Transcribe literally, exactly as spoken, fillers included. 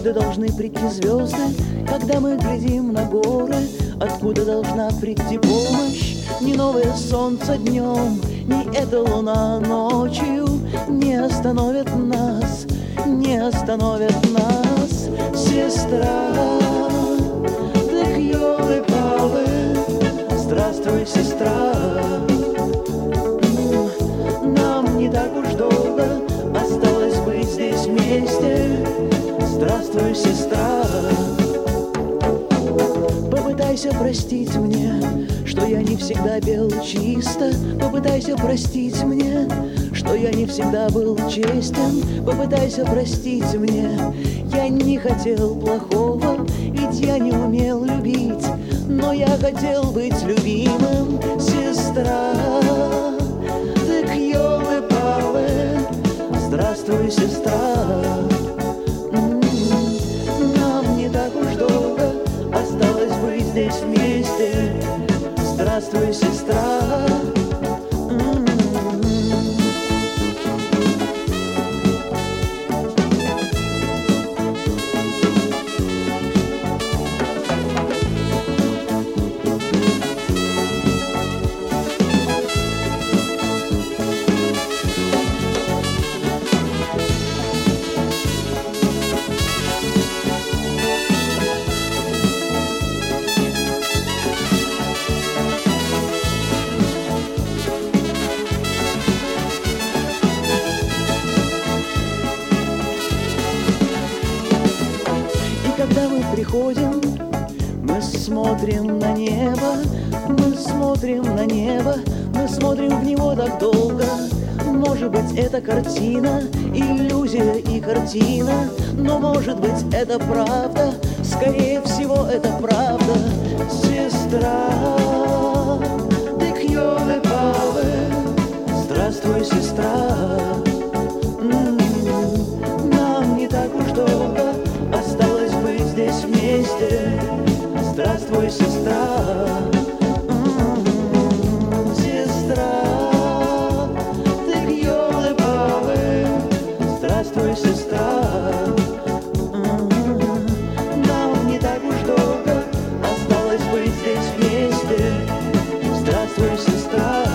Откуда должны прийти звезды, когда мы глядим на горы? Откуда должна прийти помощь? Ни новое солнце днем, ни эта луна ночью не остановят нас, не остановят нас. Сестра, так ёлы-палы, здравствуй, сестра. Нам не так уж долго осталось быть здесь вместе. Здравствуй, сестра. Попытайся простить мне, что я не всегда пел чисто. Попытайся простить мне, что я не всегда был честен. Попытайся простить мне, я не хотел плохого, ведь я не умел любить, но я хотел быть любимым. Сестра, так ёлы-палы, здравствуй, сестра. Нам не так уж долго осталось быть здесь вместе. Здравствуй, сестра. Когда мы приходим, мы смотрим на небо, мы смотрим на небо, мы смотрим в него так долго. Может быть, это картина, иллюзия и картина, но может быть, это правда, скорее всего, это правда. Сестра, так ёлы-палы, здравствуй, сестра. Нам не так уж долго осталось быть здесь вместе. Здравствуй, сестра. М-м-м, сестра, ты ёлы-палы, здравствуй, сестра. М-м-м, нам не так уж долго осталось быть здесь вместе. Здравствуй, сестра.